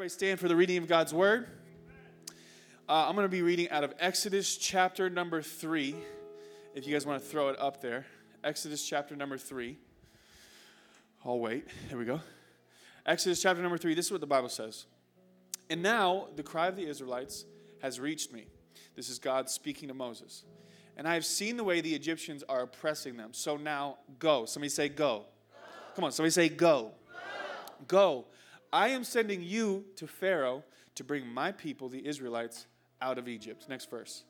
Everybody stand for the reading of God's Word. I'm going to be reading out of Exodus chapter number 3. If you guys want to throw it up there. Exodus chapter number 3. I'll wait. Here we go. Exodus chapter number 3. This is what the Bible says. And now the cry of the Israelites has reached me. This is God speaking to Moses. And I have seen the way the Egyptians are oppressing them. So now go. Somebody say go. Come on, somebody say go. Go. I am sending you to Pharaoh to bring my people, the Israelites, out of Egypt. Next verse.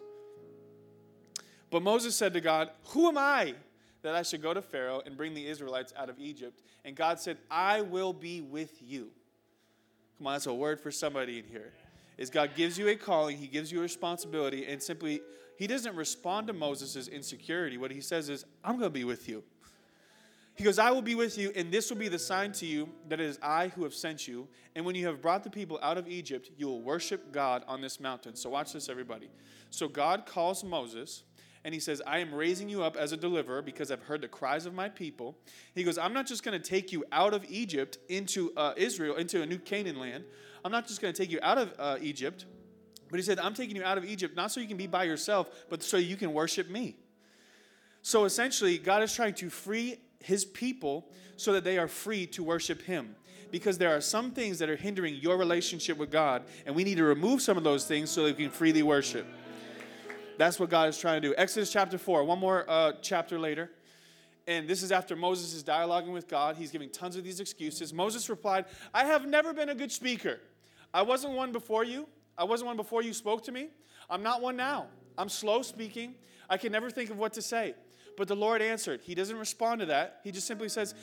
But Moses said to God, who am I that I should go to Pharaoh and bring the Israelites out of Egypt? And God said, I will be with you. Come on, that's a word for somebody in here. Is God gives you a calling, he gives you a responsibility, and simply, he doesn't respond to Moses' insecurity. What he says is, I'm going to be with you. He goes, I will be with you, and this will be the sign to you that it is I who have sent you. And when you have brought the people out of Egypt, you will worship God on this mountain. So watch this, everybody. So God calls Moses, and he says, I am raising you up as a deliverer because I've heard the cries of my people. He goes, I'm not just going to take you out of Egypt into Israel, into a new Canaan land. I'm not just going to take you out of Egypt. But he said, I'm taking you out of Egypt, not so you can be by yourself, but so you can worship me. So essentially, God is trying to free his people so that they are free to worship him. Because there are some things that are hindering your relationship with God, and we need to remove some of those things so that we can freely worship. That's what God is trying to do. Exodus chapter 4, one more chapter later. And this is after Moses is dialoguing with God. He's giving tons of these excuses. Moses replied, I have never been a good speaker. I wasn't one before you. I wasn't one before you spoke to me. I'm not one now. I'm slow speaking. I can never think of what to say. But the Lord answered. He doesn't respond to that. He just simply says,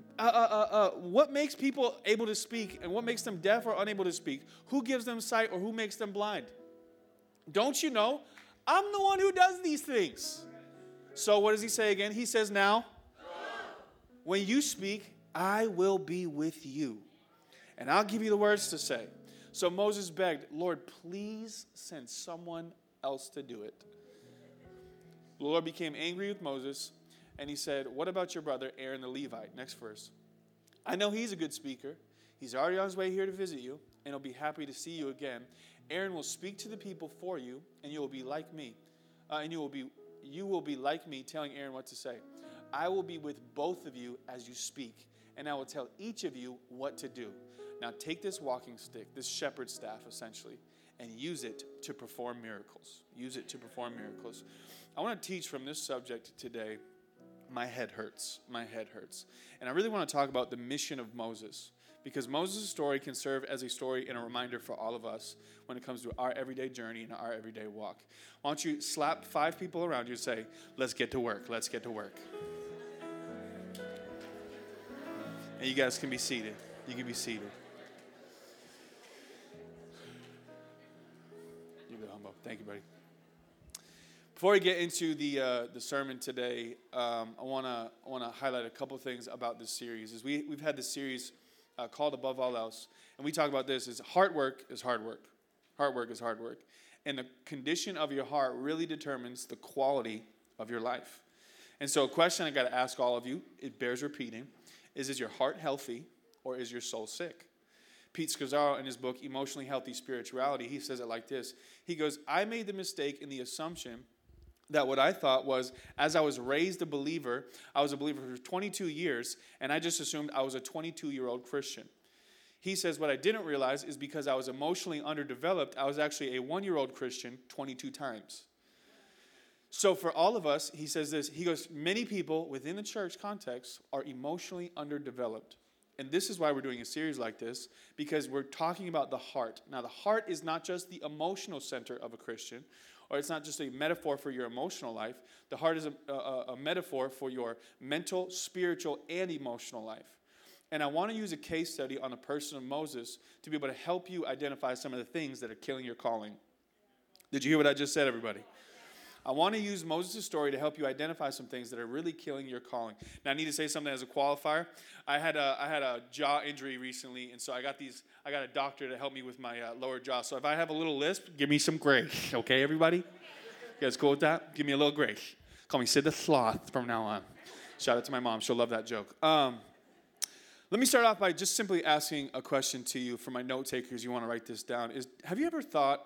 what makes people able to speak and what makes them deaf or unable to speak? Who gives them sight or who makes them blind? Don't you know? I'm the one who does these things. So what does he say again? He says, now, when you speak, I will be with you. And I'll give you the words to say. So Moses begged, Lord, please send someone else to do it. The Lord became angry with Moses, and he said, what about your brother Aaron the Levite? Next verse. I know he's a good speaker. He's already on his way here to visit you, and he'll be happy to see you again. Aaron will speak to the people for you, and you will be like me. You will be like me, telling Aaron what to say. I will be with both of you as you speak, and I will tell each of you what to do. Now take this walking stick, this shepherd's staff essentially, and use it to perform miracles. Use it to perform miracles. I want to teach from this subject today. My head hurts. My head hurts. And I really want to talk about the mission of Moses, because Moses' story can serve as a story and a reminder for all of us when it comes to our everyday journey and our everyday walk. Why don't you slap 5 people around you and say, let's get to work. Let's get to work. And you guys can be seated. You can be seated. You go, Humbo. Thank you, buddy. Before we get into the sermon today, I want to highlight a couple things about this series. We've had this series called Above All Else, and we talk about this: is hard work is hard work. Hard work is hard work, and the condition of your heart really determines the quality of your life. And so, a question I got to ask all of you, it bears repeating: is your heart healthy or is your soul sick? Pete Scazzaro, in his book Emotionally Healthy Spirituality, he says it like this. He goes, I made the mistake in the assumption that what I thought was, as I was raised a believer, I was a believer for 22 years, and I just assumed I was a 22-year-old Christian. He says what I didn't realize is because I was emotionally underdeveloped, I was actually a 1-year-old Christian 22 times. So for all of us, he says this, he goes, many people within the church context are emotionally underdeveloped. And this is why we're doing a series like this, because we're talking about the heart. Now, the heart is not just the emotional center of a Christian, or it's not just a metaphor for your emotional life. The heart is a metaphor for your mental, spiritual, and emotional life. And I want to use a case study on the person of Moses to be able to help you identify some of the things that are killing your calling. Did you hear what I just said, everybody? I want to use Moses' story to help you identify some things that are really killing your calling. Now, I need to say something as a qualifier. I had a jaw injury recently, and so I got a doctor to help me with my lower jaw. So if I have a little lisp, give me some grace, okay, everybody? You guys cool with that? Give me a little grace. Call me Sid the Sloth from now on. Shout out to my mom. She'll love that joke. Let me start off by just simply asking a question to you for my note takers. You want to write this down. Have you ever thought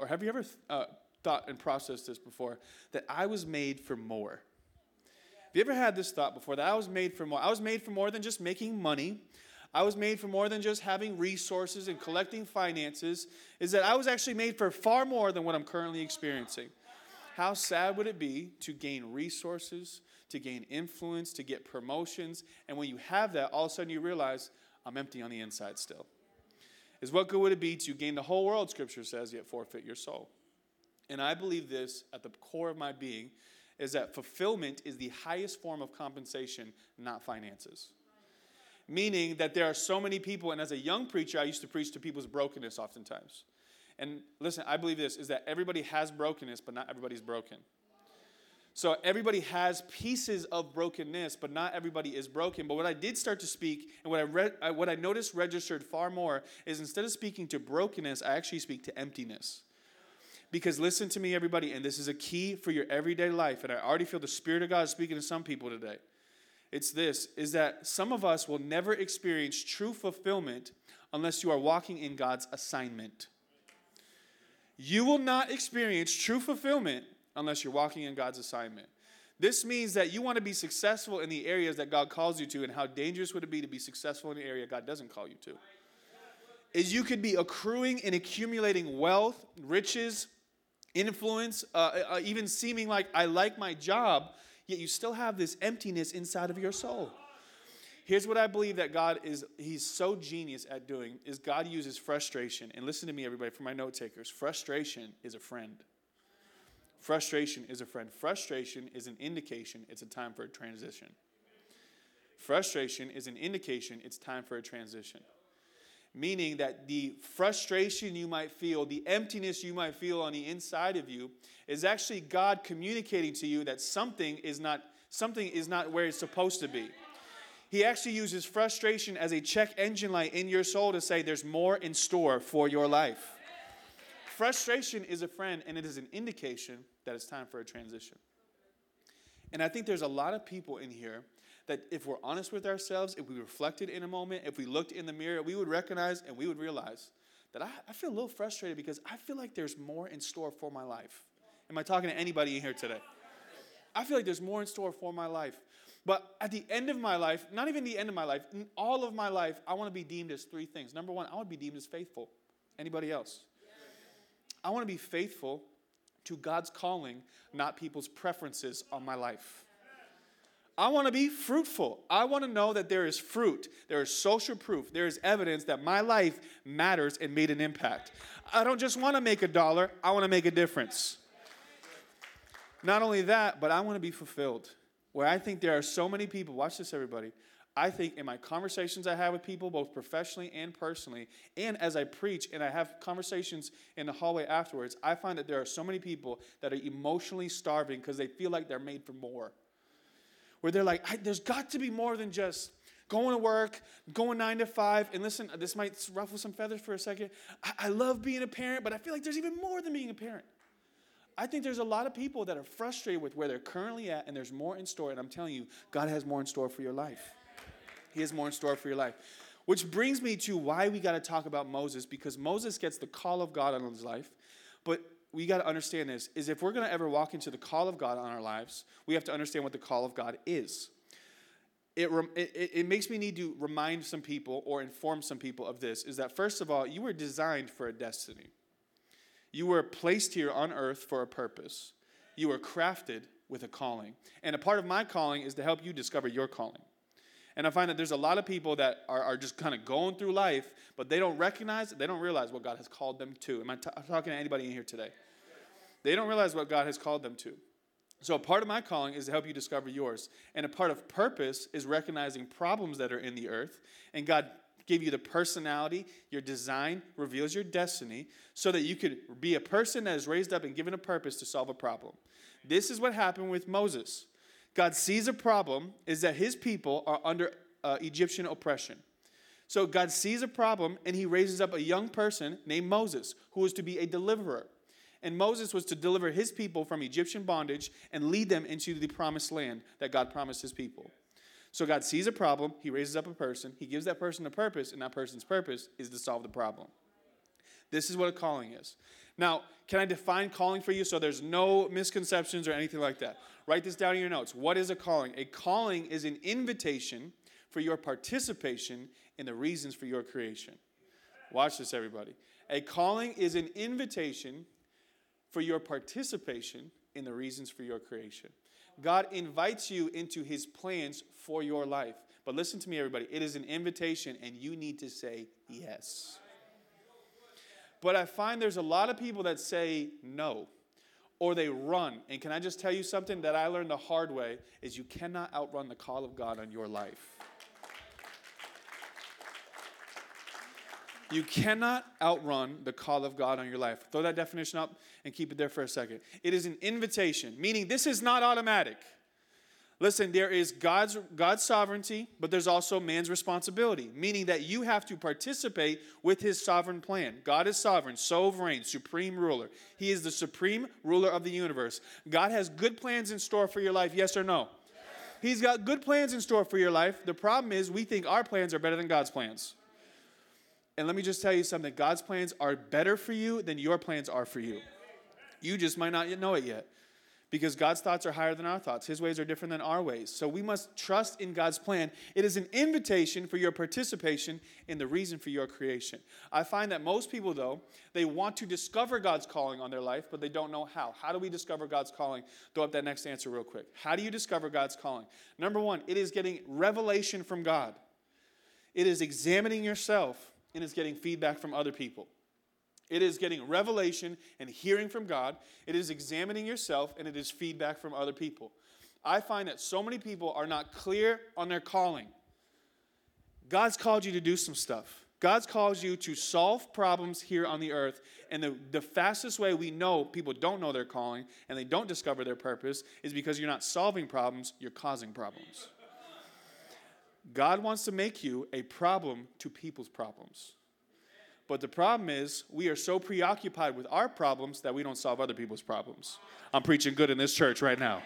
and processed this before, that I was made for more? Have you ever had this thought before, that I was made for more? I was made for more than just making money. I was made for more than just having resources and collecting finances. Is that I was actually made for far more than what I'm currently experiencing. How sad would it be to gain resources, to gain influence, to get promotions, and when you have that, all of a sudden you realize, I'm empty on the inside still. What good would it be to gain the whole world, Scripture says, yet forfeit your soul? And I believe this at the core of my being, is that fulfillment is the highest form of compensation, not finances. Meaning that there are so many people, and as a young preacher, I used to preach to people's brokenness oftentimes. And listen, I believe this, is that everybody has brokenness, but not everybody's broken. So everybody has pieces of brokenness, but not everybody is broken. But what I did start to speak, and what I noticed registered far more, is instead of speaking to brokenness, I actually speak to emptiness. Because listen to me, everybody, and this is a key for your everyday life, and I already feel the Spirit of God speaking to some people today. It's this, is that some of us will never experience true fulfillment unless you are walking in God's assignment. You will not experience true fulfillment unless you're walking in God's assignment. This means that you want to be successful in the areas that God calls you to, and how dangerous would it be to be successful in an area God doesn't call you to? Is you could be accruing and accumulating wealth, riches, influence, even seeming like I like my job, yet you still have this emptiness inside of your soul. Here's what I believe that He's so genius at doing, is God uses frustration. And listen to me, everybody, for my note takers. Frustration is a friend. Frustration is a friend. Frustration is an indication it's a time for a transition. Frustration is an indication it's time for a transition. Meaning that the frustration you might feel, the emptiness you might feel on the inside of you, is actually God communicating to you that something is not where it's supposed to be. He actually uses frustration as a check engine light in your soul to say there's more in store for your life. Frustration is a friend, and it is an indication that it's time for a transition. And I think there's a lot of people in here that if we're honest with ourselves, if we reflected in a moment, if we looked in the mirror, we would recognize and we would realize that I feel a little frustrated because I feel like there's more in store for my life. Am I talking to anybody in here today? I feel like there's more in store for my life. But at the end of my life, not even the end of my life, in all of my life, I want to be deemed as three things. Number one, I want to be deemed as faithful. Anybody else? I want to be faithful to God's calling, not people's preferences on my life. I want to be fruitful. I want to know that there is fruit. There is social proof. There is evidence that my life matters and made an impact. I don't just want to make $1. I want to make a difference. Not only that, but I want to be fulfilled. Where I think there are so many people, watch this, everybody. I think in my conversations I have with people, both professionally and personally, and as I preach and I have conversations in the hallway afterwards, I find that there are so many people that are emotionally starving because they feel like they're made for more. Where they're like, there's got to be more than just going to work, going 9 to 5. And listen, this might ruffle some feathers for a second. I love being a parent, but I feel like there's even more than being a parent. I think there's a lot of people that are frustrated with where they're currently at, and there's more in store. And I'm telling you, God has more in store for your life. He has more in store for your life. Which brings me to why we got to talk about Moses, because Moses gets the call of God on his life. But we got to understand this, is if we're going to ever walk into the call of God on our lives, we have to understand what the call of God is. It makes me need to remind some people or inform some people of this, is that first of all, you were designed for a destiny. You were placed here on earth for a purpose. You were crafted with a calling. And a part of my calling is to help you discover your calling. And I find that there's a lot of people that are just kind of going through life, but they don't realize what God has called them to. Am I talking to anybody in here today? They don't realize what God has called them to. So a part of my calling is to help you discover yours. And a part of purpose is recognizing problems that are in the earth. And God gave you the personality, your design reveals your destiny so that you could be a person that is raised up and given a purpose to solve a problem. This is what happened with Moses. God sees a problem is that his people are under Egyptian oppression. So God sees a problem and he raises up a young person named Moses who was to be a deliverer. And Moses was to deliver his people from Egyptian bondage and lead them into the promised land that God promised his people. So God sees a problem, he raises up a person, he gives that person a purpose, and that person's purpose is to solve the problem. This is what a calling is. Now, can I define calling for you so there's no misconceptions or anything like that? Write this down in your notes. What is a calling? A calling is an invitation for your participation in the reasons for your creation. Watch this, everybody. A calling is an invitation for your participation in the reasons for your creation. God invites you into his plans for your life. But listen to me, everybody. It is an invitation, and you need to say yes. But I find there's a lot of people that say no, or they run. And can I just tell you something that I learned the hard way is you cannot outrun the call of God on your life. You cannot outrun the call of God on your life. Throw that definition up and keep it there for a second. It is an invitation, meaning this is not automatic. Listen, there is God's sovereignty, but there's also man's responsibility, meaning that you have to participate with his sovereign plan. God is sovereign, sovereign, supreme ruler. He is the supreme ruler of the universe. God has good plans in store for your life, yes or no? He's got good plans in store for your life. The problem is we think our plans are better than God's plans. And let me just tell you something. God's plans are better for you than your plans are for you. You just might not know it yet. Because God's thoughts are higher than our thoughts. His ways are different than our ways. So we must trust in God's plan. It is an invitation for your participation in the reason for your creation. I find that most people, though, they want to discover God's calling on their life, but they don't know how. How do we discover God's calling? Throw up that next answer real quick. How do you discover God's calling? Number one, it is getting revelation from God. It is examining yourself. And it's getting feedback from other people. It is getting revelation and hearing from God. It is examining yourself, and it is feedback from other people. I find that so many people are not clear on their calling. God's called you to do some stuff. God's called you to solve problems here on the earth. And the fastest way we know people don't know their calling and they don't discover their purpose is because you're not solving problems, you're causing problems. God wants to make you a problem to people's problems. But the problem is we are so preoccupied with our problems that we don't solve other people's problems. I'm preaching good in this church right now.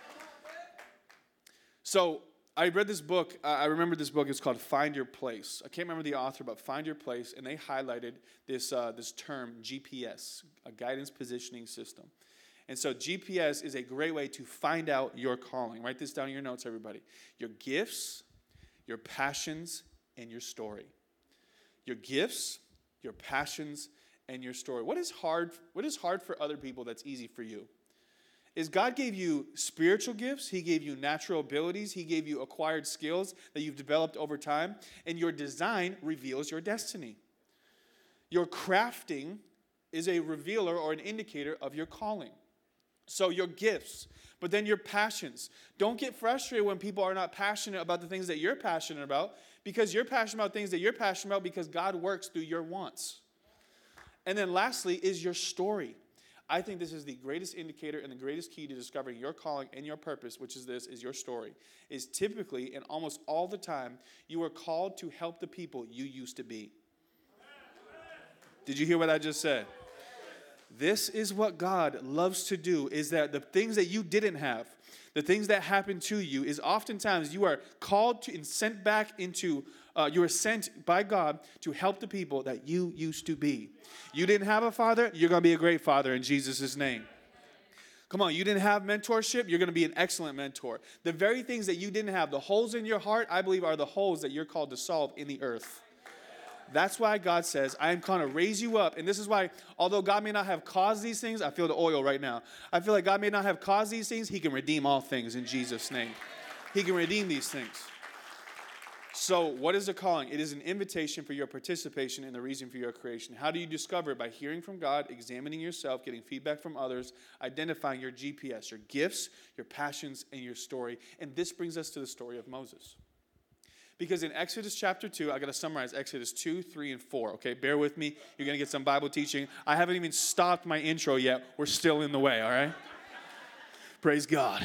So I read this book. I remember this book. It's called Find Your Place. I can't remember the author, but Find Your Place. And they highlighted this term GPS, a guidance positioning system. And so GPS is a great way to find out your calling. Write this down in your notes, everybody. Your gifts, your passions, and your story. Your gifts, your passions, and your story. What is hard for other people that's easy for you? Is God gave you spiritual gifts. He gave you natural abilities. He gave you acquired skills that you've developed over time. And your design reveals your destiny. Your crafting is a revealer or an indicator of your calling. So your gifts, but then your passions. Don't get frustrated when people are not passionate about the things that you're passionate about, because you're passionate about things that you're passionate about because God works through your wants. And then lastly is your story. I think this is the greatest indicator and the greatest key to discovering your calling and your purpose, which is this, is your story. Is typically and almost all the time, you are called to help the people you used to be. Did you hear what I just said? This is what God loves to do, is that the things that you didn't have, the things that happened to you, is oftentimes you are called to and sent back into, you are sent by God to help the people that you used to be. You didn't have a father, you're going to be a great father in Jesus' name. Come on, you didn't have mentorship, you're going to be an excellent mentor. The very things that you didn't have, the holes in your heart, I believe are the holes that you're called to solve in the earth. That's why God says, I am going to raise you up. And this is why, although God may not have caused these things, I feel the oil right now. I feel like God may not have caused these things. He can redeem all things in Jesus' name. He can redeem these things. So what is a calling? It is an invitation for your participation in the reason for your creation. How do you discover it? By hearing from God, examining yourself, getting feedback from others, identifying your GPS, your gifts, your passions, and your story. And this brings us to the story of Moses. Because in Exodus chapter 2, I got to summarize Exodus 2, 3, and 4. Okay, bear with me. You're going to get some Bible teaching. I haven't even stopped my intro yet. We're still in the way, all right? Praise God.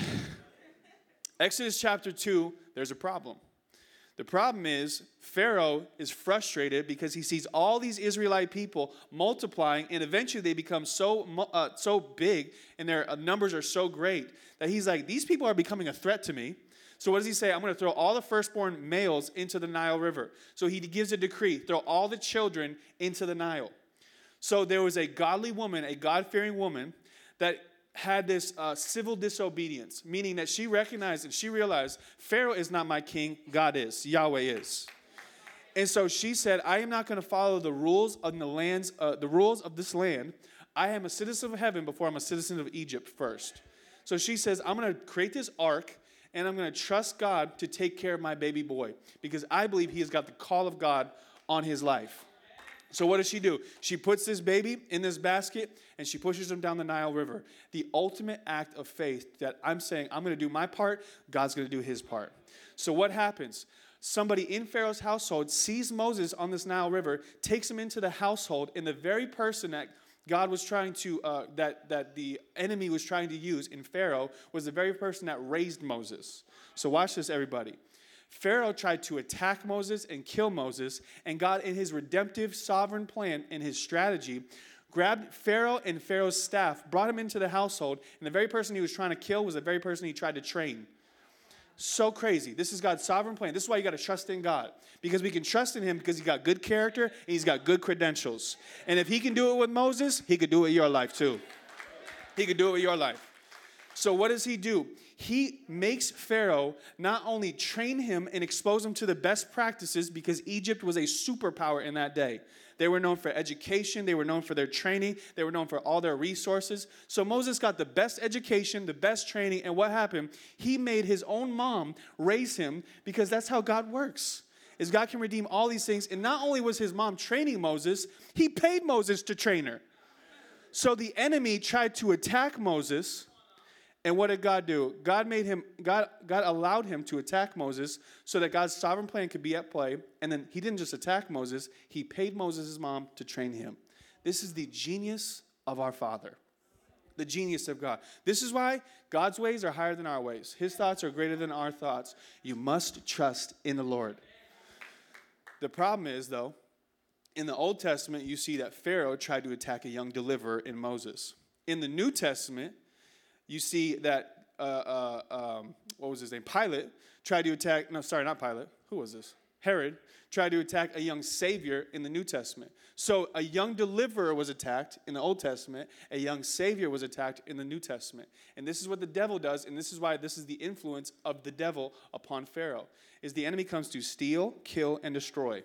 Exodus chapter 2, there's a problem. The problem is Pharaoh is frustrated because he sees all these Israelite people multiplying, and eventually they become so big and their numbers are so great that he's like, these people are becoming a threat to me. So what does he say? I'm going to throw all the firstborn males into the Nile River. So he gives a decree, throw all the children into the Nile. So there was a godly woman, a God-fearing woman, that had this civil disobedience, meaning that she recognized and she realized Pharaoh is not my king, God is, Yahweh is. And so she said, I am not going to follow the rules of the rules of this land. I am a citizen of heaven before I'm a citizen of Egypt first. So she says, I'm going to create this ark, and I'm going to trust God to take care of my baby boy, because I believe he has got the call of God on his life. So what does she do? She puts this baby in this basket, and she pushes him down the Nile River. The ultimate act of faith that I'm saying, I'm going to do my part, God's going to do his part. So what happens? Somebody in Pharaoh's household sees Moses on this Nile River, takes him into the household, and the very person that God was trying to, that the enemy was trying to use in Pharaoh was the very person that raised Moses. So watch this, everybody. Pharaoh tried to attack Moses and kill Moses, and God, in his redemptive sovereign plan and his strategy, grabbed Pharaoh and Pharaoh's staff, brought him into the household, and the very person he was trying to kill was the very person he tried to train. So crazy. This is God's sovereign plan. This is why you got to trust in God, because we can trust in him because he's got good character and he's got good credentials. And if he can do it with Moses, he could do it in your life too. He could do it with your life. So what does he do? He makes Pharaoh not only train him and expose him to the best practices, because Egypt was a superpower in that day. They were known for education. They were known for their training. They were known for all their resources. So Moses got the best education, the best training. And what happened? He made his own mom raise him, because that's how God works. Is God can redeem all these things. And not only was his mom training Moses, he paid Moses to train her. So the enemy tried to attack Moses. And what did God do? God allowed him to attack Moses so that God's sovereign plan could be at play. And then he didn't just attack Moses, he paid Moses' mom to train him. This is the genius of our Father, the genius of God. This is why God's ways are higher than our ways. His thoughts are greater than our thoughts. You must trust in the Lord. The problem is, though, in the Old Testament, you see that Pharaoh tried to attack a young deliverer in Moses. In the New Testament, you see that, what was his name? Pilate tried to attack, no, sorry, not Pilate. Who was this? Herod tried to attack a young savior in the New Testament. So a young deliverer was attacked in the Old Testament. A young savior was attacked in the New Testament. And this is what the devil does, and this is why this is the influence of the devil upon Pharaoh, is the enemy comes to steal, kill, and destroy.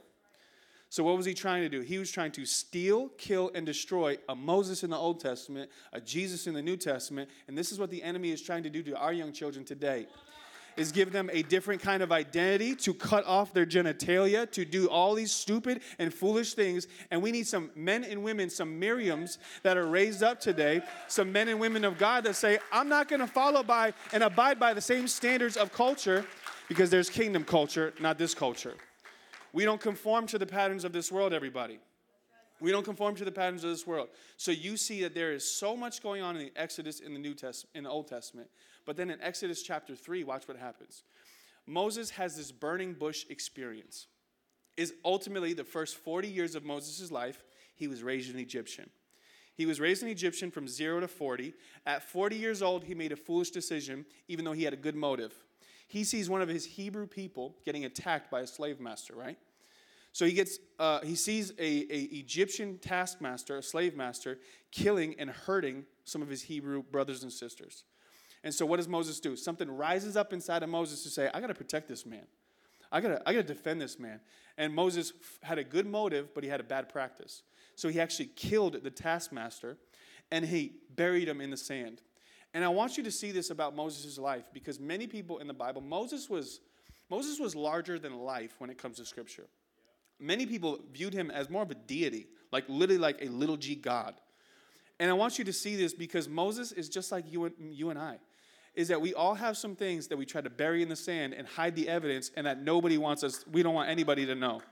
So what was he trying to do? He was trying to steal, kill, and destroy a Moses in the Old Testament, a Jesus in the New Testament. And this is what the enemy is trying to do to our young children today, is give them a different kind of identity, to cut off their genitalia, to do all these stupid and foolish things. And we need some men and women, some Miriams that are raised up today, some men and women of God that say, I'm not going to follow by and abide by the same standards of culture, because there's kingdom culture, not this culture. We don't conform to the patterns of this world, everybody. We don't conform to the patterns of this world. So you see that there is so much going on in the Exodus in the New Testament, in the Old Testament. But then in Exodus chapter 3, watch what happens. Moses has this burning bush experience. Is ultimately the first 40 years of Moses' life, he was raised an Egyptian. He was raised an Egyptian from 0 to 40. At 40 years old, he made a foolish decision, even though he had a good motive. He sees one of his Hebrew people getting attacked by a slave master, right? So he sees a Egyptian taskmaster, a slave master, killing and hurting some of his Hebrew brothers and sisters. And so what does Moses do? Something rises up inside of Moses to say, I got to protect this man. I got to defend this man. And Moses had a good motive, but he had a bad practice. So he actually killed the taskmaster, and he buried him in the sand. And I want you to see this about Moses' life, because many people in the Bible, Moses was larger than life when it comes to Scripture. Many people viewed him as more of a deity, like literally like a little g God. And I want you to see this, because Moses is just like you and I, is that we all have some things that we try to bury in the sand and hide the evidence, and that we don't want anybody to know.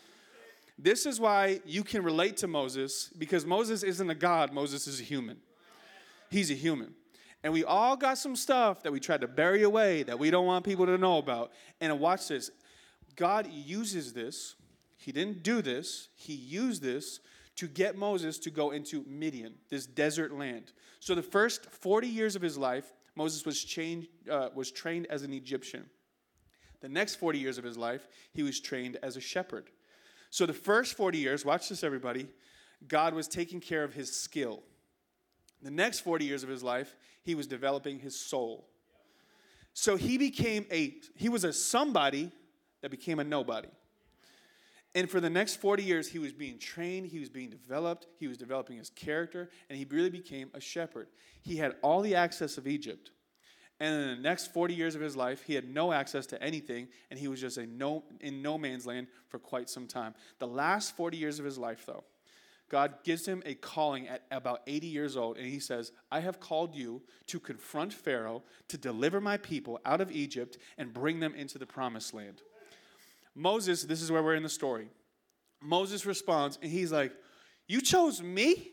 This is why you can relate to Moses, because Moses isn't a God, Moses is a human. He's a human. And we all got some stuff that we tried to bury away that we don't want people to know about. And watch this. God uses this. He didn't do this. He used this to get Moses to go into Midian, this desert land. So the first 40 years of his life, Moses was trained as an Egyptian. The next 40 years of his life, he was trained as a shepherd. So the first 40 years, watch this everybody, God was taking care of his skill. The next 40 years of his life, he was developing his soul. So he was a somebody that became a nobody. And for the next 40 years, he was being trained, he was being developed, he was developing his character, and he really became a shepherd. He had all the access of Egypt. And in the next 40 years of his life, he had no access to anything, and he was just in no man's land for quite some time. The last 40 years of his life, though, God gives him a calling at about 80 years old, and he says, I have called you to confront Pharaoh, to deliver my people out of Egypt, and bring them into the promised land. Moses, this is where we're in the story. Moses responds, and he's like, you chose me?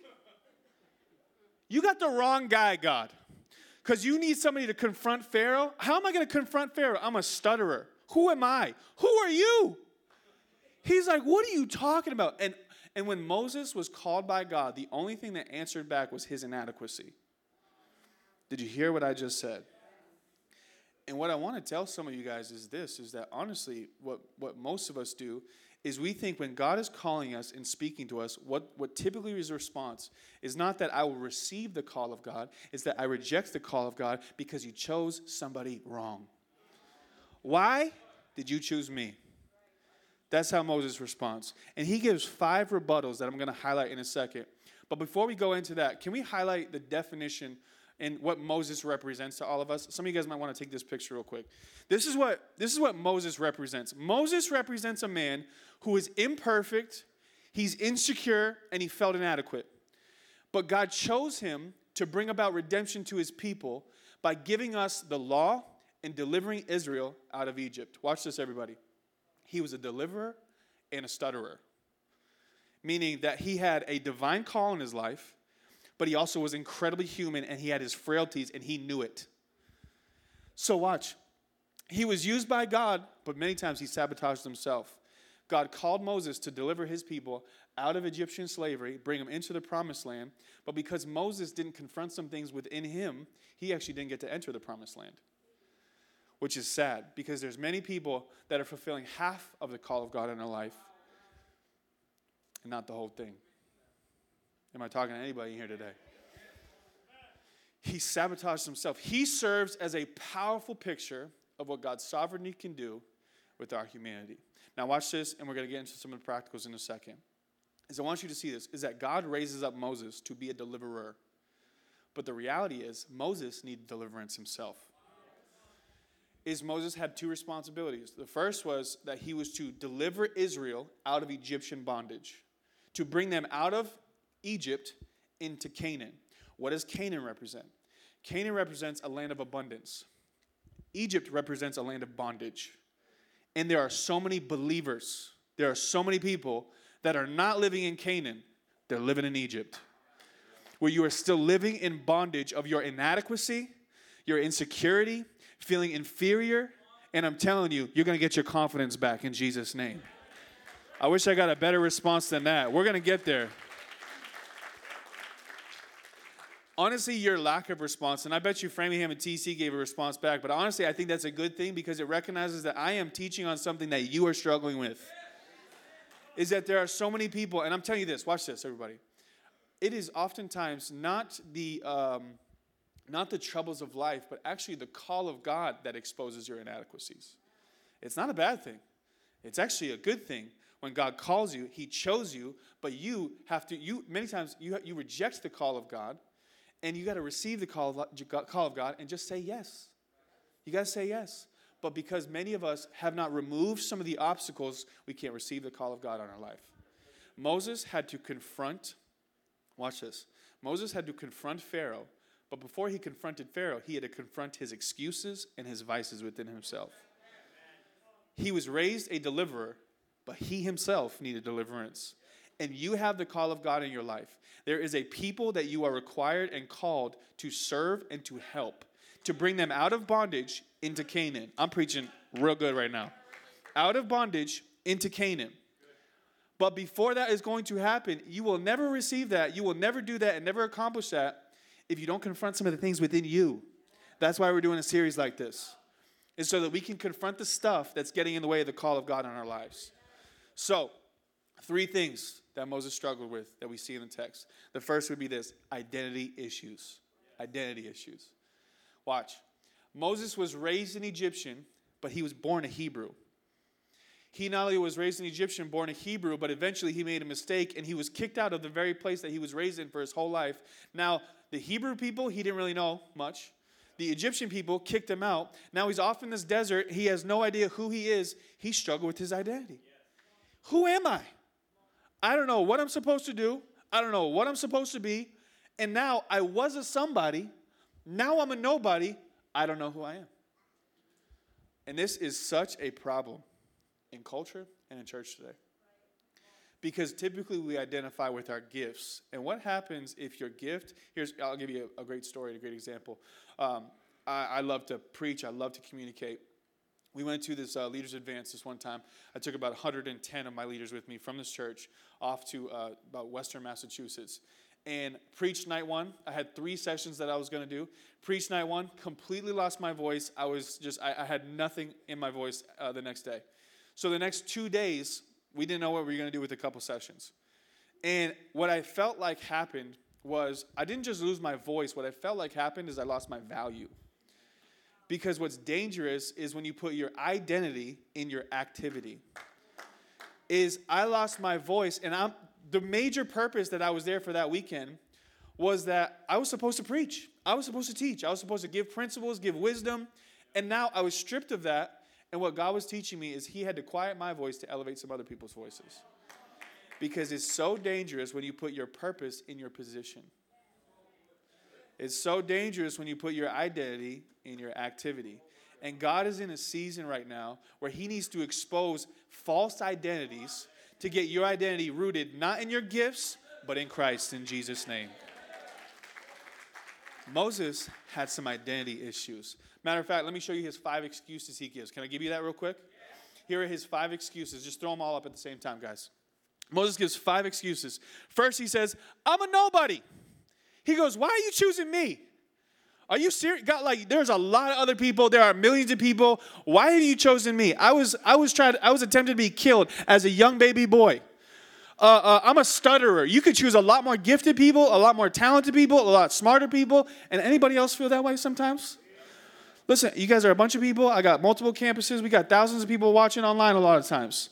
You got the wrong guy, God. Because you need somebody to confront Pharaoh? How am I going to confront Pharaoh? I'm a stutterer. Who am I? Who are you? He's like, what are you talking about? And when Moses was called by God, the only thing that answered back was his inadequacy. Did you hear what I just said? And what I want to tell some of you guys is this, is that honestly, what most of us do is we think when God is calling us and speaking to us, what typically is a response is not that I will receive the call of God, it's that I reject the call of God because you chose somebody wrong. Why did you choose me? That's how Moses responds. And he gives 5 rebuttals that I'm going to highlight in a second. But before we go into that, can we highlight the definition and what Moses represents to all of us? Some of you guys might want to take this picture real quick. This is what Moses represents. Moses represents a man who is imperfect, he's insecure, and he felt inadequate. But God chose him to bring about redemption to his people by giving us the law and delivering Israel out of Egypt. Watch this, everybody. He was a deliverer and a stutterer, meaning that he had a divine call in his life, but he also was incredibly human, and he had his frailties, and he knew it. So watch. He was used by God, but many times he sabotaged himself. God called Moses to deliver his people out of Egyptian slavery, bring them into the promised land, but because Moses didn't confront some things within him, he actually didn't get to enter the promised land, which is sad, because there's many people that are fulfilling half of the call of God in their life and not the whole thing. Am I talking to anybody here today? He sabotaged himself. He serves as a powerful picture of what God's sovereignty can do with our humanity. Now watch this, and we're going to get into some of the practicals in a second. I want you to see this, is that God raises up Moses to be a deliverer. But the reality is, Moses needed deliverance himself. Moses had 2 responsibilities. The first was that he was to deliver Israel out of Egyptian bondage, to bring them out of Egypt into Canaan. What does Canaan represent? Canaan represents a land of abundance. Egypt represents a land of bondage. And there are so many believers, there are so many people that are not living in Canaan, they're living in Egypt, where you are still living in bondage of your inadequacy, your insecurity, feeling inferior, and I'm telling you, you're going to get your confidence back in Jesus' name. I wish I got a better response than that. We're going to get there. Honestly, your lack of response, and I bet you Framingham and TC gave a response back, but honestly, I think that's a good thing because it recognizes that I am teaching on something that you are struggling with. Is that there are so many people, and I'm telling you this, watch this, everybody. It is oftentimes not the troubles of life, but actually the call of God that exposes your inadequacies. It's not a bad thing. It's actually a good thing. When God calls you, he chose you, but many times you reject the call of God, and you got to receive the call of God and just say yes. You got to say yes. But because many of us have not removed some of the obstacles, we can't receive the call of God on our life. Moses had to confront, watch this. Moses had to confront Pharaoh, but before he confronted Pharaoh, he had to confront his excuses and his vices within himself. He was raised a deliverer, but he himself needed deliverance. And you have the call of God in your life. There is a people that you are required and called to serve and to help, to bring them out of bondage into Canaan. I'm preaching real good right now. Out of bondage into Canaan. But before that is going to happen, you will never receive that. You will never do that and never accomplish that if you don't confront some of the things within you. That's why we're doing a series like this. is so that we can confront the stuff that's getting in the way of the call of God on our lives. So, 3 things that Moses struggled with that we see in the text. The first would be this: identity issues. Identity issues. Watch. Moses was raised an Egyptian, but he was born a Hebrew. He not only was raised an Egyptian, born a Hebrew, but eventually he made a mistake and he was kicked out of the very place that he was raised in for his whole life. Now, the Hebrew people, he didn't really know much. The Egyptian people kicked him out. Now he's off in this desert. He has no idea who he is. He struggled with his identity. Who am I? I don't know what I'm supposed to do. I don't know what I'm supposed to be. And now I was a somebody. Now I'm a nobody. I don't know who I am. And this is such a problem in culture and in church today. Because typically we identify with our gifts. And what happens if your gift, I'll give you a great story, a great example. I love to preach. I love to communicate. We went to this Leaders Advance this one time. I took about 110 of my leaders with me from this church off to about Western Massachusetts. And preached night 1. I had 3 sessions that I was going to do. Preached night 1, completely lost my voice. I had nothing in my voice the next day. So the next 2 days, we didn't know what we were going to do with a couple sessions. And what I felt like happened was, I didn't just lose my voice. What I felt like happened is I lost my value. Because what's dangerous is when you put your identity in your activity. I lost my voice, and the major purpose that I was there for that weekend was that I was supposed to preach. I was supposed to teach. I was supposed to give principles, give wisdom, and now I was stripped of that. And what God was teaching me is he had to quiet my voice to elevate some other people's voices. Because it's so dangerous when you put your purpose in your position. It's so dangerous when you put your identity in your activity. And God is in a season right now where he needs to expose false identities to get your identity rooted not in your gifts, but in Christ, in Jesus' name. Moses had some identity issues. Matter of fact, let me show you his 5 excuses he gives. Can I give you that real quick? Here are his 5 excuses. Just throw them all up at the same time, guys. Moses gives 5 excuses. First, he says, I'm a nobody. He goes, why are you choosing me? Are you serious? God, there's a lot of other people. There are millions of people. Why have you chosen me? I was attempted to be killed as a young baby boy. I'm a stutterer. You could choose a lot more gifted people, a lot more talented people, a lot smarter people. And anybody else feel that way sometimes? Listen, you guys are a bunch of people. I got multiple campuses. We got thousands of people watching online a lot of times.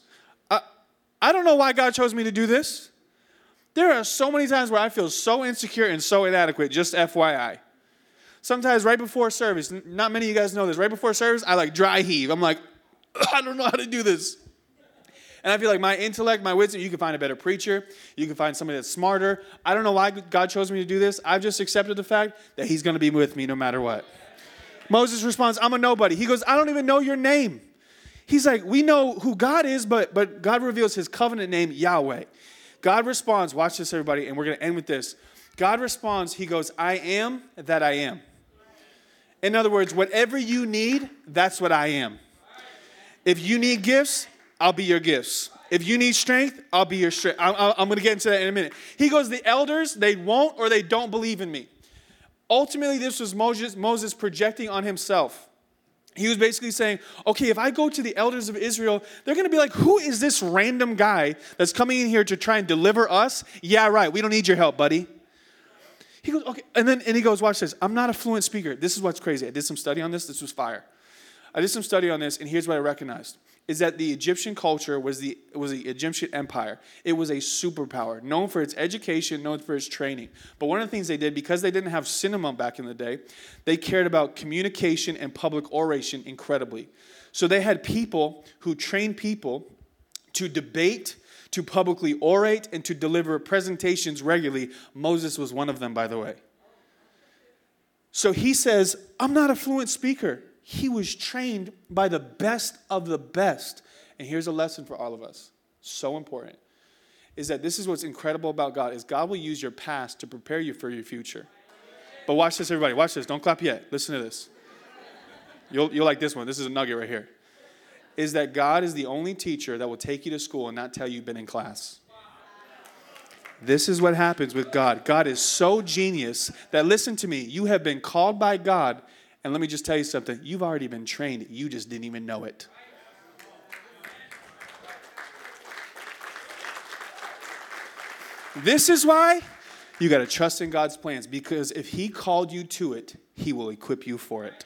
I don't know why God chose me to do this. There are so many times where I feel so insecure and so inadequate, just FYI. Sometimes right before service, not many of you guys know this, right before service, I dry heave. I'm like, I don't know how to do this. And I feel like my intellect, my wisdom, you can find a better preacher. You can find somebody that's smarter. I don't know why God chose me to do this. I've just accepted the fact that he's going to be with me no matter what. Moses responds, I'm a nobody. He goes, I don't even know your name. He's like, we know who God is, but God reveals his covenant name, Yahweh. God responds, watch this, everybody, and we're going to end with this. God responds, he goes, I am that I am. In other words, whatever you need, that's what I am. If you need gifts, I'll be your gifts. If you need strength, I'll be your strength. I'm going to get into that in a minute. He goes, the elders, they won't or they don't believe in me. Ultimately, this was Moses projecting on himself. He was basically saying, okay, if I go to the elders of Israel, they're going to be like, who is this random guy that's coming in here to try and deliver us? Yeah, right. We don't need your help, buddy. He goes, okay. And he goes, watch this. I'm not a fluent speaker. This is what's crazy. I did some study on this. This was fire. I did some study on this, and here's what I recognized. Is that the Egyptian culture was the Egyptian empire. It was a superpower, known for its education, known for its training. But one of the things they did, because they didn't have cinema back in the day, they cared about communication and public oration incredibly. So they had people who trained people to debate, to publicly orate, and to deliver presentations regularly. Moses was one of them, by the way. So he says, I'm not a fluent speaker. He was trained by the best of the best. And here's a lesson for all of us. So important. Is that this is what's incredible about God. Is God will use your past to prepare you for your future. But watch this, everybody. Watch this. Don't clap yet. Listen to this. You'll like this one. This is a nugget right here. Is that God is the only teacher that will take you to school and not tell you you've been in class. This is what happens with God. God is so genius that, listen to me, you have been called by God And let me just tell you something. You've already been trained. You just didn't even know it. This is why you got to trust in God's plans, because if he called you to it, he will equip you for it.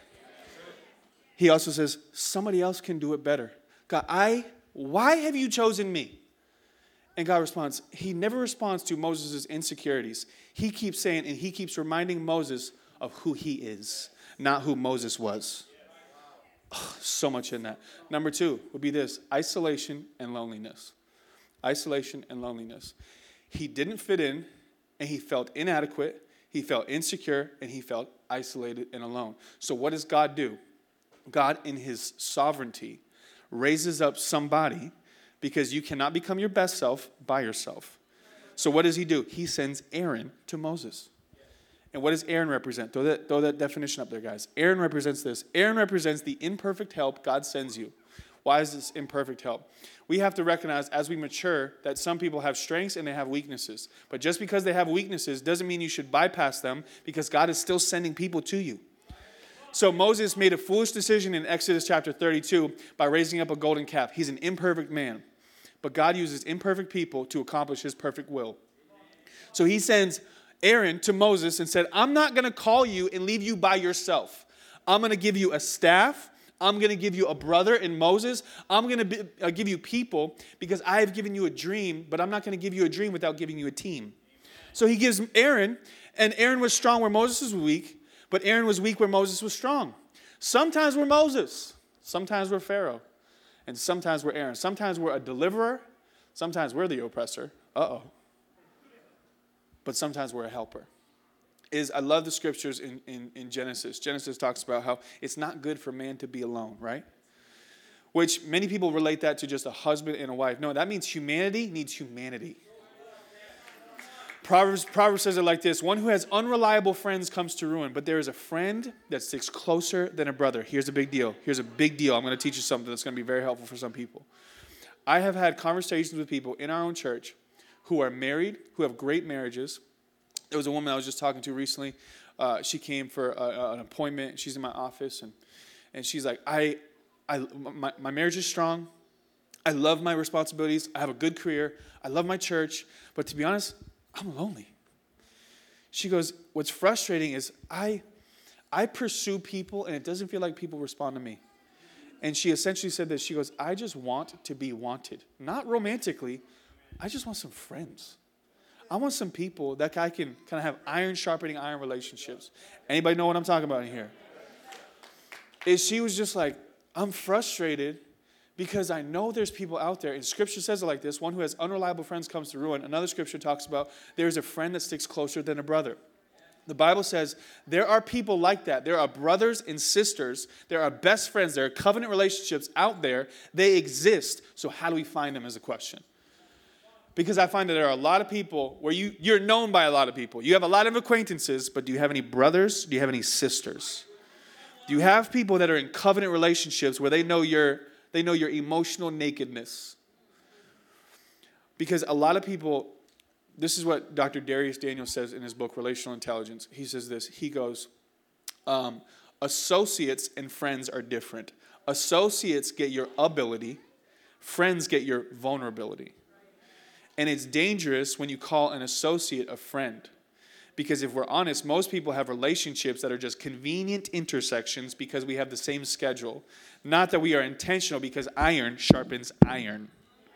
He also says, somebody else can do it better. God, why have you chosen me? And God responds, he never responds to Moses' insecurities. He keeps saying, and he keeps reminding Moses of who he is, not who Moses was. Oh, so much in that. Number 2 would be this: isolation and loneliness. Isolation and loneliness. He didn't fit in, and he felt inadequate, he felt insecure, and he felt isolated and alone. So what does God do? God, in his sovereignty, raises up somebody, because you cannot become your best self by yourself. So what does he do? He sends Aaron to Moses. And what does Aaron represent? Throw that definition up there, guys. Aaron represents this. Aaron represents the imperfect help God sends you. Why is this imperfect help? We have to recognize as we mature that some people have strengths and they have weaknesses. But just because they have weaknesses doesn't mean you should bypass them, because God is still sending people to you. So Moses made a foolish decision in Exodus chapter 32 by raising up a golden calf. He's an imperfect man. But God uses imperfect people to accomplish his perfect will. So he sends Aaron to Moses and said, I'm not going to call you and leave you by yourself. I'm going to give you a staff. I'm going to give you a brother in Moses. I'm going to give you people, because I have given you a dream, but I'm not going to give you a dream without giving you a team. So he gives Aaron, and Aaron was strong where Moses was weak, but Aaron was weak where Moses was strong. Sometimes we're Moses. Sometimes we're Pharaoh. And sometimes we're Aaron. Sometimes we're a deliverer. Sometimes we're the oppressor. Uh-oh. But sometimes we're a helper. I love the scriptures in Genesis. Genesis talks about how it's not good for man to be alone, right? Which many people relate that to just a husband and a wife. No, that means humanity needs humanity. Proverbs says it like this: one who has unreliable friends comes to ruin, but there is a friend that sticks closer than a brother. Here's a big deal. I'm going to teach you something that's going to be very helpful for some people. I have had conversations with people in our own church who are married, who have great marriages. There was a woman I was just talking to recently. She came for an appointment. She's in my office, and she's like, my marriage is strong. I love my responsibilities. I have a good career. I love my church. But to be honest, I'm lonely. She goes, what's frustrating is I pursue people, and it doesn't feel like people respond to me. And she essentially said this. She goes, I just want to be wanted. Not romantically. I just want some friends. I want some people that I can kind of have iron sharpening iron relationships. Anybody know what I'm talking about in here? She was just like, I'm frustrated because I know there's people out there. And Scripture says it like this: one who has unreliable friends comes to ruin. Another Scripture talks about there's a friend that sticks closer than a brother. The Bible says there are people like that. There are brothers and sisters. There are best friends. There are covenant relationships out there. They exist. So how do we find them is a question. Because I find that there are a lot of people where you're known by a lot of people. You have a lot of acquaintances, but do you have any brothers? Do you have any sisters? Do you have people that are in covenant relationships where they know your emotional nakedness? Because a lot of people, this is what Dr. Darius Daniels says in his book, Relational Intelligence. He says this. He goes, associates and friends are different. Associates get your ability. Friends get your vulnerability. And it's dangerous when you call an associate a friend. Because if we're honest, most people have relationships that are just convenient intersections because we have the same schedule. Not that we are intentional, because iron sharpens iron.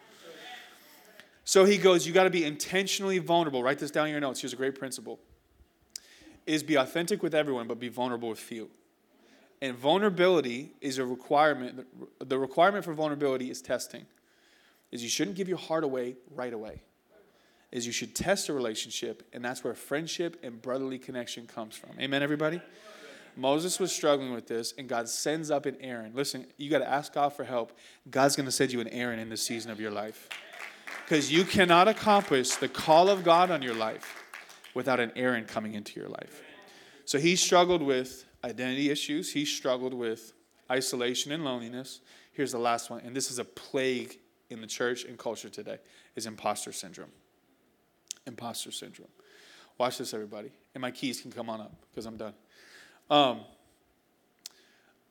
So he goes, you got to be intentionally vulnerable. Write this down in your notes. Here's a great principle. Is be authentic with everyone, but be vulnerable with few. And vulnerability is a requirement. The requirement for vulnerability is testing. Is you shouldn't give your heart away right away. Is you should test a relationship, and that's where friendship and brotherly connection comes from. Amen, everybody? Moses was struggling with this, and God sends up an Aaron. Listen, you got to ask God for help. God's going to send you an Aaron in this season of your life. Because you cannot accomplish the call of God on your life without an Aaron coming into your life. So he struggled with identity issues. He struggled with isolation and loneliness. Here's the last one, and this is a plague in the church and culture today, is imposter syndrome. Imposter syndrome. Watch this, everybody. And my keys can come on up because I'm done.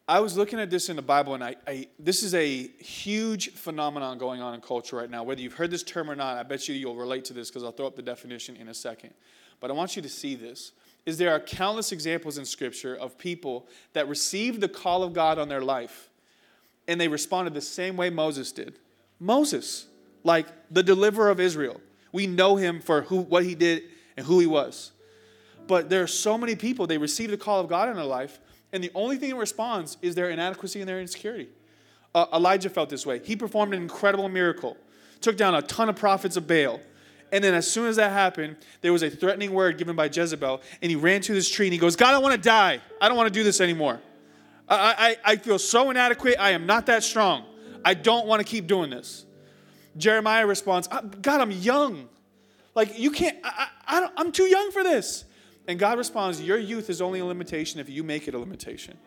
I was looking at this in the Bible, and this is a huge phenomenon going on in culture right now. Whether you've heard this term or not, I bet you'll relate to this because I'll throw up the definition in a second. But I want you to see this. There are countless examples in Scripture of people that received the call of God on their life, and they responded the same way Moses did. Moses, like the deliverer of Israel. We know him for what he did and who he was. But there are so many people, they receive the call of God in their life, and the only thing that responds is their inadequacy and their insecurity. Elijah felt this way. He performed an incredible miracle, took down a ton of prophets of Baal. And then as soon as that happened, there was a threatening word given by Jezebel, and he ran to this tree and he goes, God, I want to die. I don't want to do this anymore. I feel so inadequate. I am not that strong. I don't want to keep doing this. Jeremiah responds, God, I'm young. Like, you can't, I'm too young for this. And God responds, your youth is only a limitation if you make it a limitation.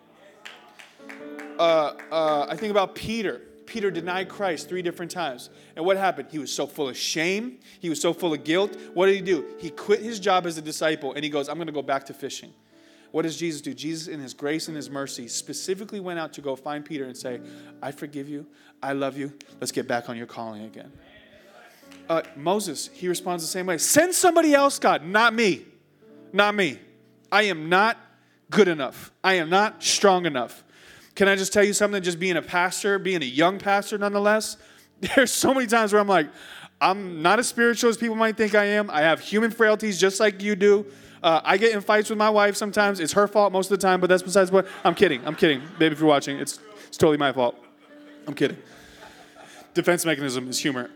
I think about Peter. Peter denied Christ 3 different times. And what happened? He was so full of shame. He was so full of guilt. What did he do? He quit his job as a disciple, and he goes, I'm going to go back to fishing. What does Jesus do? Jesus, in his grace and his mercy, specifically went out to go find Peter and say, I forgive you. I love you. Let's get back on your calling again. Moses, he responds the same way. Send somebody else, God, not me. Not me. I am not good enough. I am not strong enough. Can I just tell you something? Just being a pastor, being a young pastor nonetheless, there's so many times where I'm like, I'm not as spiritual as people might think I am. I have human frailties just like you do. I get in fights with my wife sometimes. It's her fault most of the time, but that's besides what. I'm kidding. Baby, if you're watching, it's totally my fault. I'm kidding. Defense mechanism is humor.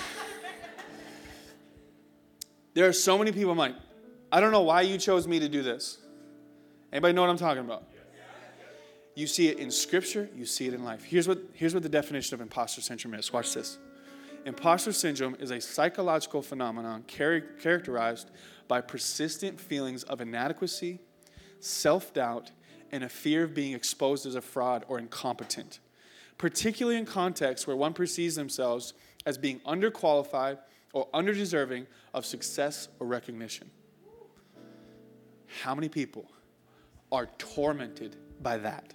There are so many people I'm like, I don't know why you chose me to do this. Anybody know what I'm talking about? You see it in Scripture. You see it in life. Here's what the definition of imposter syndrome is. Watch this. Imposter syndrome is a psychological phenomenon characterized by persistent feelings of inadequacy, self-doubt, and a fear of being exposed as a fraud or incompetent, particularly in contexts where one perceives themselves as being underqualified or underdeserving of success or recognition. How many people are tormented by that?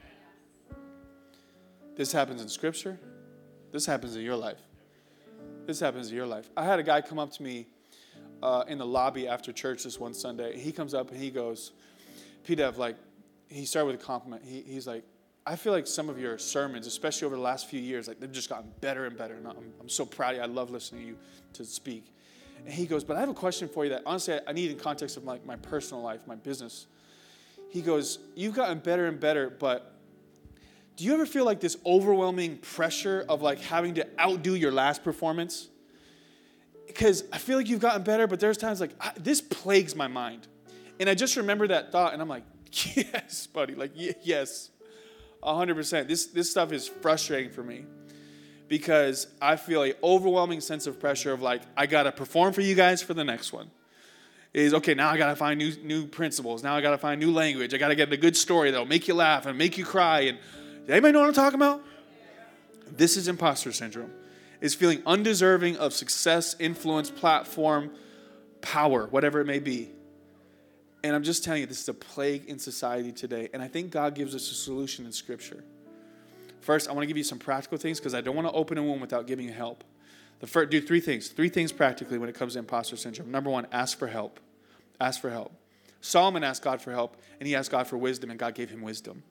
This happens in Scripture. This happens in your life. This happens in your life. I had a guy come up to me in the lobby after church this one Sunday. He comes up and he goes, P-Dev, like, he started with a compliment. He's like, I feel like some of your sermons, especially over the last few years, like they've just gotten better and better. And I'm so proud of you. I love listening to you to speak. And he goes, but I have a question for you that honestly I need in context of like my personal life, my business. He goes, you've gotten better and better, but do you ever feel like this overwhelming pressure of like having to outdo your last performance? Because I feel like you've gotten better, but there's times like, this plagues my mind. And I just remember that thought, and I'm like, yes, buddy, like, yes, 100%. This stuff is frustrating for me because I feel an overwhelming sense of pressure of like, I got to perform for you guys for the next one. Is okay, now I got to find new principles. Now I got to find new language. I got to get a good story that'll make you laugh and make you cry. And anybody know what I'm talking about? This is imposter syndrome. Is feeling undeserving of success, influence, platform, power, whatever it may be. And I'm just telling you, this is a plague in society today. And I think God gives us a solution in Scripture. First, I want to give you some practical things because I don't want to open a wound without giving you help. Do 3 things. 3 things practically when it comes to imposter syndrome. Number 1, ask for help. Ask for help. Solomon asked God for help, and he asked God for wisdom, and God gave him wisdom.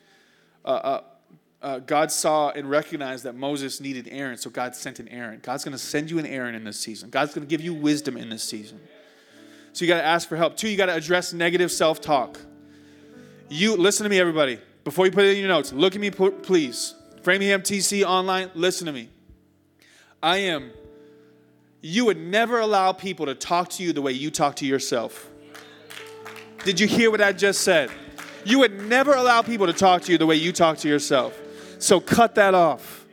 God saw and recognized that Moses needed Aaron, so God sent an Aaron. God's going to send you an Aaron in this season. God's going to give you wisdom in this season. So you got to ask for help. 2, you got to address negative self-talk. Listen to me, everybody. Before you put it in your notes, look at me, please. Framingham TC online, listen to me. You would never allow people to talk to you the way you talk to yourself. Did you hear what I just said? You would never allow people to talk to you the way you talk to yourself. So cut that off.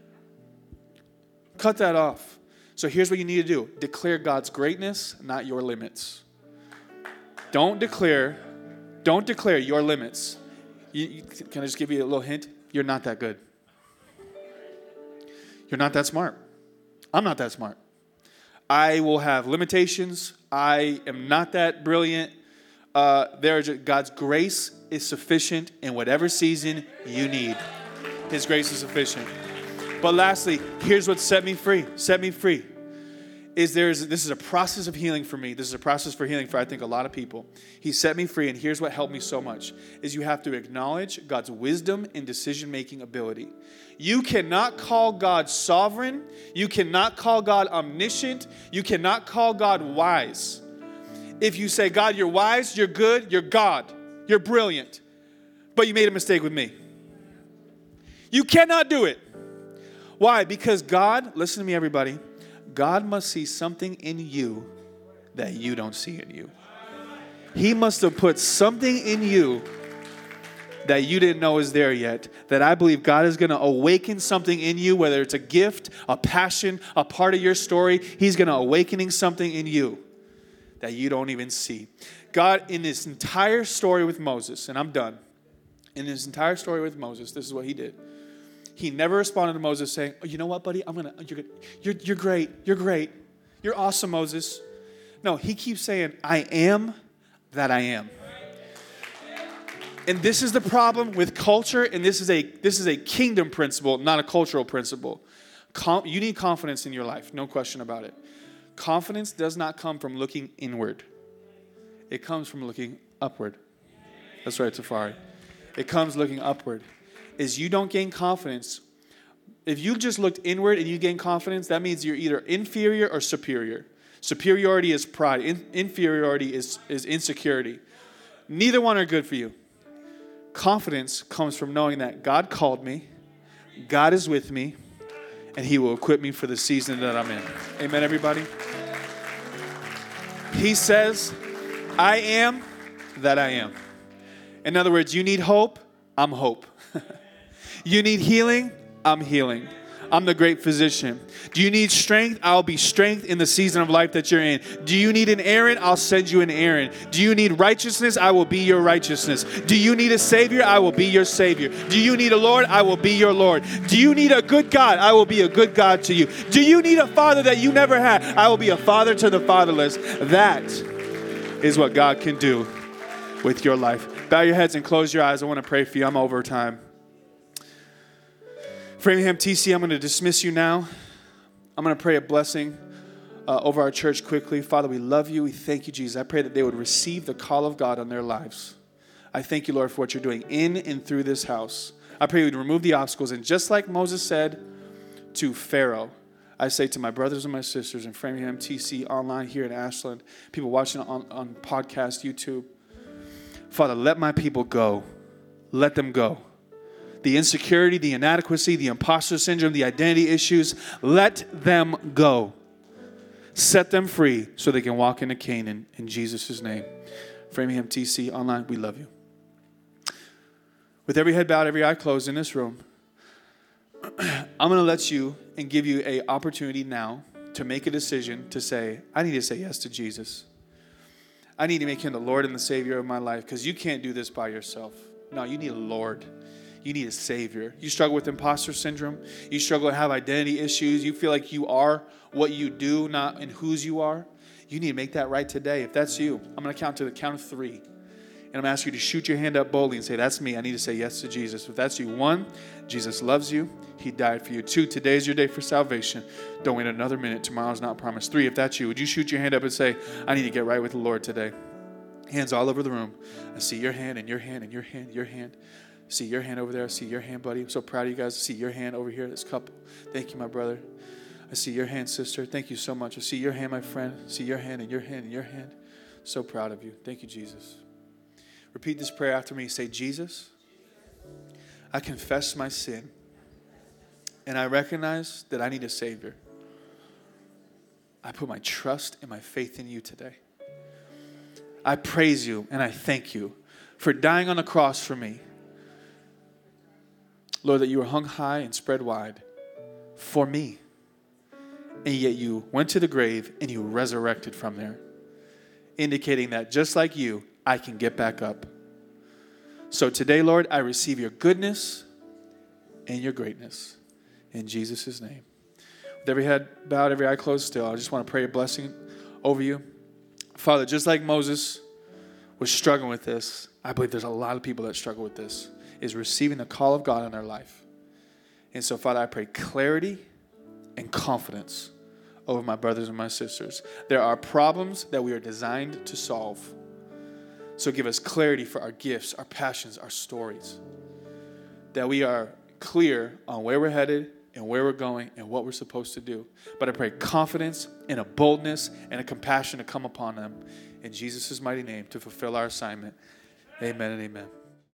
Cut that off. So here's what you need to do. Declare God's greatness, not your limits. Don't declare your limits. Can I just give you a little hint? You're not that good. You're not that smart. I'm not that smart. I will have limitations. I am not that brilliant. God's grace is sufficient in whatever season you need. His grace is sufficient. But lastly, here's what set me free. Set me free. This is a process of healing for me. This is a process for healing for, I think, a lot of people. He set me free, and here's what helped me so much, is you have to acknowledge God's wisdom and decision-making ability. You cannot call God sovereign. You cannot call God omniscient. You cannot call God wise. If you say, God, you're wise, you're good, you're God, you're brilliant, but you made a mistake with me. You cannot do it. Why? Because God, listen to me, everybody, God must see something in you that you don't see in you. He must have put something in you that you didn't know is there yet, that I believe God is going to awaken something in you, whether it's a gift, a passion, a part of your story. He's going to awakening something in you that you don't even see. God, in this entire story with Moses, and I'm done. In his entire story with Moses, this is what he did. He never responded to Moses saying, oh, you know what, buddy? You're great. You're great. You're awesome, Moses. No, he keeps saying, I am that I am. And this is the problem with culture, and this is a kingdom principle, not a cultural principle. You need confidence in your life, no question about it. Confidence does not come from looking inward. It comes from looking upward. That's right, Tafari. It comes looking upward. Is you don't gain confidence. If you just looked inward and you gain confidence, that means you're either inferior or superior. Superiority is pride. Inferiority is insecurity. Neither one are good for you. Confidence comes from knowing that God called me, God is with me, and He will equip me for the season that I'm in. Amen, everybody? He says, I am that I am. In other words, you need hope, I'm hope. You need healing, I'm healing. I'm the great physician. Do you need strength? I'll be strength in the season of life that you're in. Do you need an Aaron? I'll send you an Aaron. Do you need righteousness? I will be your righteousness. Do you need a Savior? I will be your Savior. Do you need a Lord? I will be your Lord. Do you need a good God? I will be a good God to you. Do you need a father that you never had? I will be a father to the fatherless. That is what God can do with your life. Bow your heads and close your eyes. I want to pray for you. I'm over time. Framingham TC, I'm going to dismiss you now. I'm going to pray a blessing over our church quickly. Father, we love you. We thank you, Jesus. I pray that they would receive the call of God on their lives. I thank you, Lord, for what you're doing in and through this house. I pray you would remove the obstacles. And just like Moses said to Pharaoh, I say to my brothers and my sisters in Framingham TC, online here in Ashland, people watching on podcast, YouTube, Father, let my people go. Let them go. The insecurity, the inadequacy, the imposter syndrome, the identity issues, let them go. Set them free so they can walk into Canaan in Jesus' name. Framingham TC online, we love you. With every head bowed, every eye closed in this room, I'm going to let you and give you an opportunity now to make a decision to say, I need to say yes to Jesus. I need to make him the Lord and the Savior of my life, because you can't do this by yourself. No, you need a Lord. You need a Savior. You struggle with imposter syndrome. You struggle to have identity issues. You feel like you are what you do, not in whose you are. You need to make that right today. If that's you, I'm going to count to the count of 3. And I'm going to ask you to shoot your hand up boldly and say, that's me. I need to say yes to Jesus. If that's you, 1, Jesus loves you. He died for you. 2, today is your day for salvation. Don't wait another minute. Tomorrow's not promised. 3, if that's you, would you shoot your hand up and say, I need to get right with the Lord today? Hands all over the room. I see your hand and your hand and your hand, your hand. See your hand over there. I see your hand, buddy. I'm so proud of you guys. I see your hand over here, this couple. Thank you, my brother. I see your hand, sister. Thank you so much. I see your hand, my friend. I see your hand and your hand and your hand. So proud of you. Thank you, Jesus. Repeat this prayer after me. Say, Jesus, I confess my sin, and I recognize that I need a Savior. I put my trust and my faith in you today. I praise you and I thank you for dying on the cross for me. Lord, that you were hung high and spread wide for me. And yet you went to the grave and you resurrected from there, indicating that just like you, I can get back up. So today, Lord, I receive your goodness and your greatness in Jesus' name. With every head bowed, every eye closed still, I just want to pray a blessing over you. Father, just like Moses was struggling with this, I believe there's a lot of people that struggle with this, is receiving the call of God in their life. And so, Father, I pray clarity and confidence over my brothers and my sisters. There are problems that we are designed to solve. So give us clarity for our gifts, our passions, our stories. That we are clear on where we're headed and where we're going and what we're supposed to do. But I pray confidence and a boldness and a compassion to come upon them in Jesus' mighty name to fulfill our assignment. Amen and amen.